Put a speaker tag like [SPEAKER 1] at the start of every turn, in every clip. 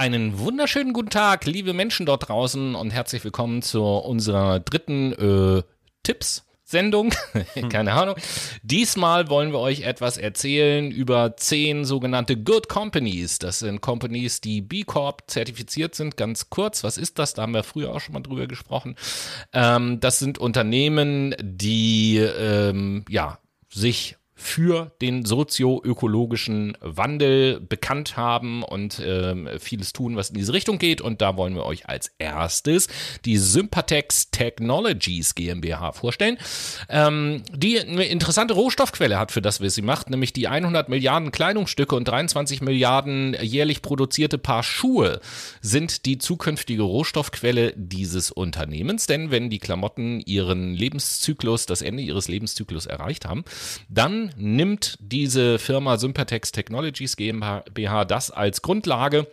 [SPEAKER 1] einen wunderschönen guten Tag, liebe Menschen dort draußen und herzlich willkommen zu unserer dritten Tipps-Sendung. Keine Ahnung. Diesmal wollen wir euch etwas erzählen über 10 sogenannte Good Companies. Das sind Companies, die B Corp zertifiziert sind. Ganz kurz, was ist das? Da haben wir früher auch schon mal drüber gesprochen. Das sind Unternehmen, die sich für den sozioökologischen Wandel bekannt haben und vieles tun, was in diese Richtung geht. Und da wollen wir euch als erstes die Sympatex Technologies GmbH vorstellen, die eine interessante Rohstoffquelle hat für das, was sie macht, nämlich die 100 Milliarden Kleidungsstücke und 23 Milliarden jährlich produzierte Paar Schuhe sind die zukünftige Rohstoffquelle dieses Unternehmens. Denn wenn die Klamotten das Ende ihres Lebenszyklus erreicht haben, dann nimmt diese Firma Sympatex Technologies GmbH das als Grundlage,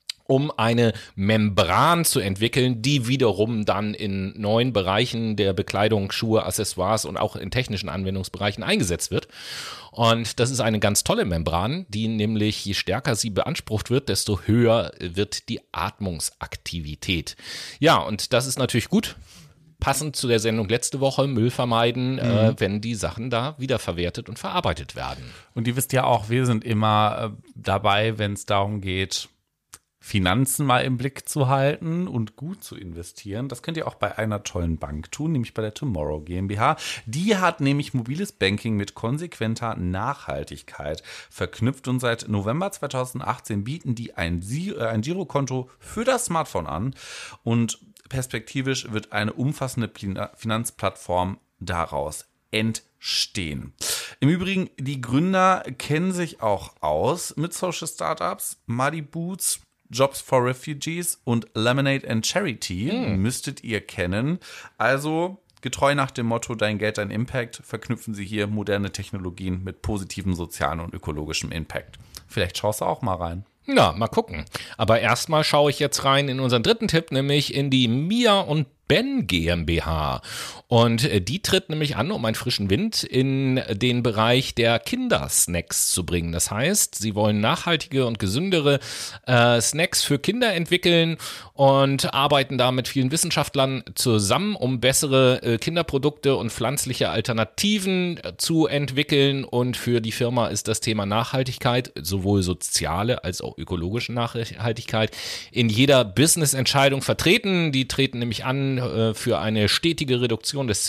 [SPEAKER 1] um eine Membran zu entwickeln, die wiederum dann in neuen Bereichen der Bekleidung, Schuhe, Accessoires und auch in technischen Anwendungsbereichen eingesetzt wird. Und das ist eine ganz tolle Membran, die nämlich, je stärker sie beansprucht wird, desto höher wird die Atmungsaktivität. Ja, und das ist natürlich gut. Passend zu der Sendung letzte Woche, Müll vermeiden, wenn die Sachen da wiederverwertet und verarbeitet werden.
[SPEAKER 2] Und ihr wisst ja auch, wir sind immer dabei, wenn es darum geht, Finanzen mal im Blick zu halten und gut zu investieren. Das könnt ihr auch bei einer tollen Bank tun, nämlich bei der Tomorrow GmbH. Die hat nämlich mobiles Banking mit konsequenter Nachhaltigkeit verknüpft und seit November 2018 bieten die ein Girokonto für das Smartphone an und perspektivisch wird eine umfassende Finanzplattform daraus entstehen. Im Übrigen, die Gründer kennen sich auch aus mit Social Startups. Muddy Boots, Jobs for Refugees und Lemonade and Charity müsstet ihr kennen. Also getreu nach dem Motto Dein Geld, dein Impact, verknüpfen sie hier moderne Technologien mit positivem sozialen und ökologischem Impact. Vielleicht schaust du auch mal rein.
[SPEAKER 1] Na, mal gucken. Aber erstmal schaue ich jetzt rein in unseren dritten Tipp, nämlich in die Mia und Ben GmbH. Und die tritt nämlich an, um einen frischen Wind in den Bereich der Kindersnacks zu bringen. Das heißt, sie wollen nachhaltige und gesündere Snacks für Kinder entwickeln und arbeiten da mit vielen Wissenschaftlern zusammen, um bessere Kinderprodukte und pflanzliche Alternativen zu entwickeln. Und für die Firma ist das Thema Nachhaltigkeit, sowohl soziale als auch ökologische Nachhaltigkeit, in jeder Business-Entscheidung vertreten. Die treten nämlich an für eine stetige Reduktion des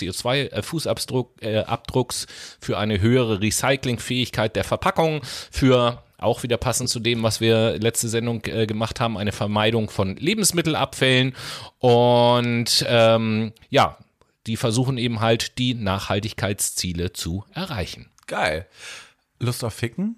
[SPEAKER 1] CO2-Fußabdrucks, für eine höhere Recyclingfähigkeit der Verpackung, für auch wieder passend zu dem, was wir letzte Sendung gemacht haben, eine Vermeidung von Lebensmittelabfällen und die versuchen eben halt die Nachhaltigkeitsziele zu erreichen.
[SPEAKER 2] Geil. Lust auf Ficken?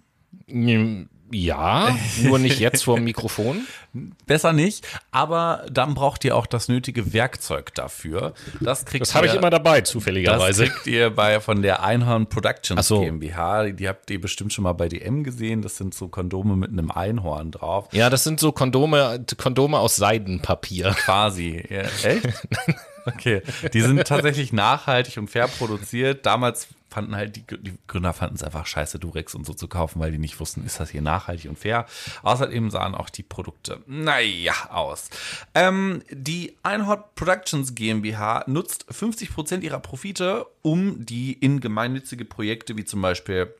[SPEAKER 1] Ja, nur nicht jetzt vor dem Mikrofon.
[SPEAKER 2] Besser nicht, aber dann braucht ihr auch das nötige Werkzeug dafür. Das
[SPEAKER 1] habe ich immer dabei, zufälligerweise.
[SPEAKER 2] Das kriegt ihr von der Einhorn Productions GmbH. Die habt ihr bestimmt schon mal bei DM gesehen. Das sind so Kondome mit einem Einhorn drauf.
[SPEAKER 1] Ja, das sind so Kondome aus Seidenpapier.
[SPEAKER 2] Quasi. Ja, echt? Okay. Die sind tatsächlich nachhaltig und fair produziert. Damals fanden halt die Gründer fanden es einfach scheiße, Durex und so zu kaufen, weil die nicht wussten, ist das hier nachhaltig und fair. Außerdem sahen auch die Produkte, aus. Die Einhorn Productions GmbH nutzt 50% ihrer Profite, um die in gemeinnützige Projekte wie zum Beispiel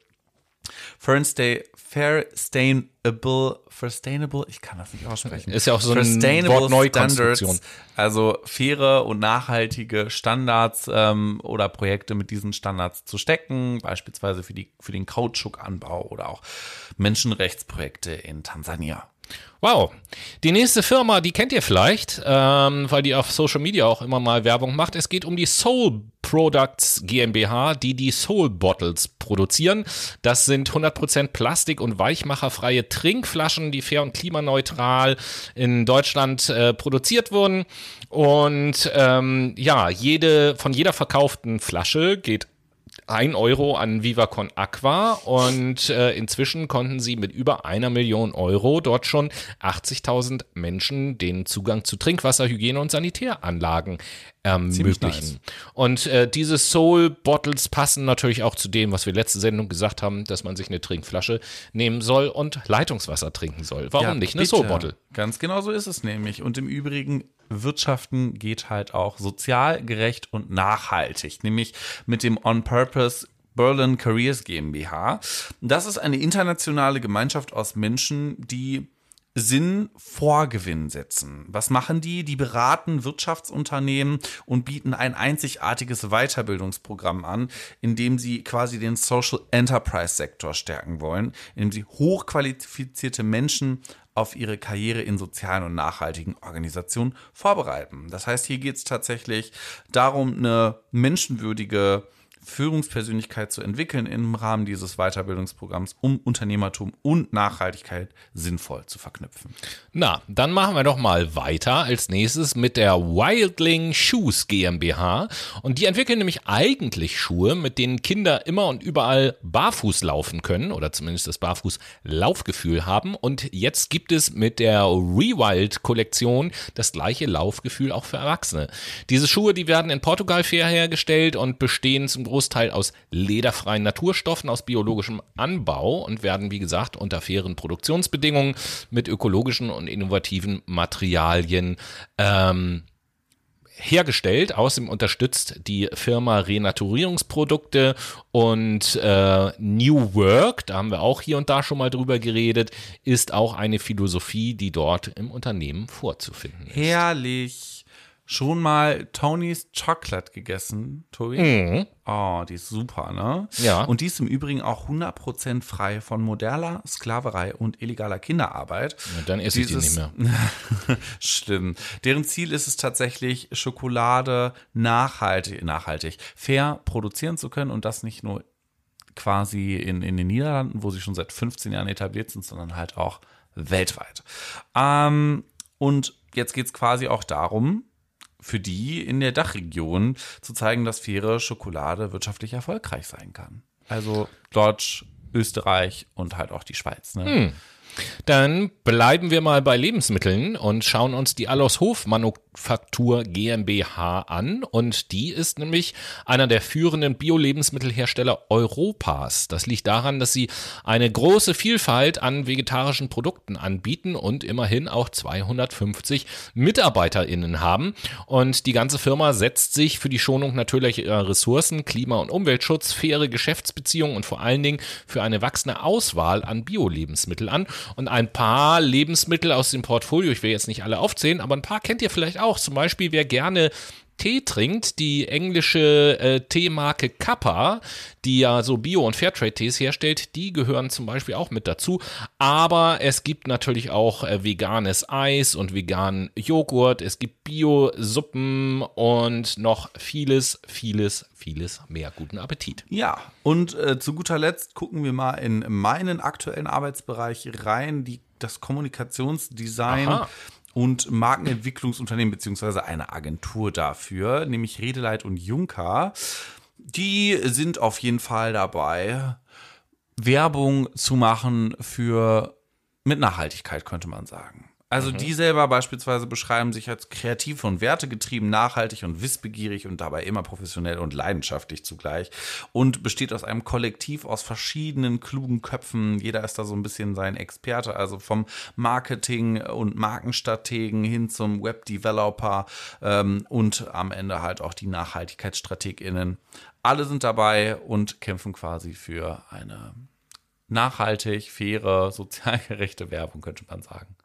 [SPEAKER 2] Sustainable, ich kann das nicht aussprechen.
[SPEAKER 1] Ist ja auch so ein Wort Neukonstruktion.
[SPEAKER 2] Also faire und nachhaltige Standards oder Projekte mit diesen Standards zu stecken, beispielsweise für den Kautschukanbau oder auch Menschenrechtsprojekte in Tansania.
[SPEAKER 1] Wow. Die nächste Firma, die kennt ihr vielleicht, weil die auf Social Media auch immer mal Werbung macht. Es geht um die Soul Products GmbH, die Soul Bottles produzieren. Das sind 100% Plastik- und weichmacherfreie Trinkflaschen, die fair und klimaneutral in Deutschland produziert wurden. Und von jeder verkauften Flasche geht 1 Euro an Viva Con Aqua und inzwischen konnten sie mit über 1 Million Euro dort schon 80.000 Menschen den Zugang zu Trinkwasser, Hygiene- und Sanitäranlagen ermöglichen.
[SPEAKER 2] Nice.
[SPEAKER 1] Und diese Soul Bottles passen natürlich auch zu dem, was wir letzte Sendung gesagt haben, dass man sich eine Trinkflasche nehmen soll und Leitungswasser trinken soll. Warum nicht eine
[SPEAKER 2] bitte.
[SPEAKER 1] Soul Bottle?
[SPEAKER 2] Ganz genau so ist es nämlich. Und im Übrigen, Wirtschaften geht halt auch sozial gerecht und nachhaltig, nämlich mit dem On Purpose Berlin Careers GmbH. Das ist eine internationale Gemeinschaft aus Menschen, die Sinn vor Gewinn setzen. Was machen die? Die beraten Wirtschaftsunternehmen und bieten ein einzigartiges Weiterbildungsprogramm an, in dem sie quasi den Social Enterprise Sektor stärken wollen, in dem sie hochqualifizierte Menschen auf ihre Karriere in sozialen und nachhaltigen Organisationen vorbereiten. Das heißt, hier geht es tatsächlich darum, eine menschenwürdige Führungspersönlichkeit zu entwickeln im Rahmen dieses Weiterbildungsprogramms, um Unternehmertum und Nachhaltigkeit sinnvoll zu verknüpfen.
[SPEAKER 1] Na, dann machen wir doch mal weiter als nächstes mit der Wildling Shoes GmbH. Und die entwickeln nämlich eigentlich Schuhe, mit denen Kinder immer und überall barfuß laufen können oder zumindest das Barfuß-Laufgefühl haben. Und jetzt gibt es mit der Rewild-Kollektion das gleiche Laufgefühl auch für Erwachsene. Diese Schuhe, die werden in Portugal fair hergestellt und bestehen zum Großteil aus lederfreien Naturstoffen aus biologischem Anbau und werden, wie gesagt, unter fairen Produktionsbedingungen mit ökologischen und innovativen Materialien hergestellt. Außerdem unterstützt die Firma Renaturierungsprodukte und New Work, da haben wir auch hier und da schon mal drüber geredet, ist auch eine Philosophie, die dort im Unternehmen vorzufinden ist.
[SPEAKER 2] Herrlich. Schon mal Tony's Chocolate gegessen, Tobi?
[SPEAKER 1] Mhm.
[SPEAKER 2] Oh, die ist super, ne?
[SPEAKER 1] Ja.
[SPEAKER 2] Und die ist im Übrigen auch 100% frei von moderner Sklaverei und illegaler Kinderarbeit.
[SPEAKER 1] Ja, dann esse ich die nicht mehr.
[SPEAKER 2] Schlimm. Deren Ziel ist es tatsächlich, Schokolade nachhaltig, fair produzieren zu können und das nicht nur quasi in den Niederlanden, wo sie schon seit 15 Jahren etabliert sind, sondern halt auch weltweit. Und jetzt geht es quasi auch darum, für die in der Dachregion zu zeigen, dass faire Schokolade wirtschaftlich erfolgreich sein kann. Also Deutsch, Österreich und halt auch die Schweiz. Ne?
[SPEAKER 1] Dann bleiben wir mal bei Lebensmitteln und schauen uns die Allershof Manufaktur GmbH an. Und die ist nämlich einer der führenden Bio-Lebensmittelhersteller Europas. Das liegt daran, dass sie eine große Vielfalt an vegetarischen Produkten anbieten und immerhin auch 250 MitarbeiterInnen haben. Und die ganze Firma setzt sich für die Schonung natürlicher Ressourcen, Klima- und Umweltschutz, faire Geschäftsbeziehungen und vor allen Dingen für eine wachsende Auswahl an Bio-Lebensmitteln an. Und ein paar Lebensmittel aus dem Portfolio, ich will jetzt nicht alle aufzählen, aber ein paar kennt ihr vielleicht auch. Zum Beispiel, wer gerne Tee trinkt, die englische Teemarke Kappa, die ja so Bio- und Fairtrade-Tees herstellt, die gehören zum Beispiel auch mit dazu. Aber es gibt natürlich auch veganes Eis und veganen Joghurt, es gibt Bio-Suppen und noch vieles mehr. Guten Appetit.
[SPEAKER 2] Ja, und zu guter Letzt gucken wir mal in meinen aktuellen Arbeitsbereich rein, das Kommunikationsdesign.
[SPEAKER 1] Aha.
[SPEAKER 2] Und Markenentwicklungsunternehmen beziehungsweise eine Agentur dafür, nämlich Redeleit und Juncker. Die sind auf jeden Fall dabei, Werbung zu machen mit Nachhaltigkeit, könnte man sagen. Also die selber beispielsweise beschreiben sich als kreativ und wertegetrieben, nachhaltig und wissbegierig und dabei immer professionell und leidenschaftlich zugleich und besteht aus einem Kollektiv aus verschiedenen klugen Köpfen. Jeder ist da so ein bisschen sein Experte, also vom Marketing und Markenstrategen hin zum Webdeveloper und am Ende halt auch die NachhaltigkeitsstrategInnen. Alle sind dabei und kämpfen quasi für eine nachhaltig, faire, sozial gerechte Werbung, könnte man sagen.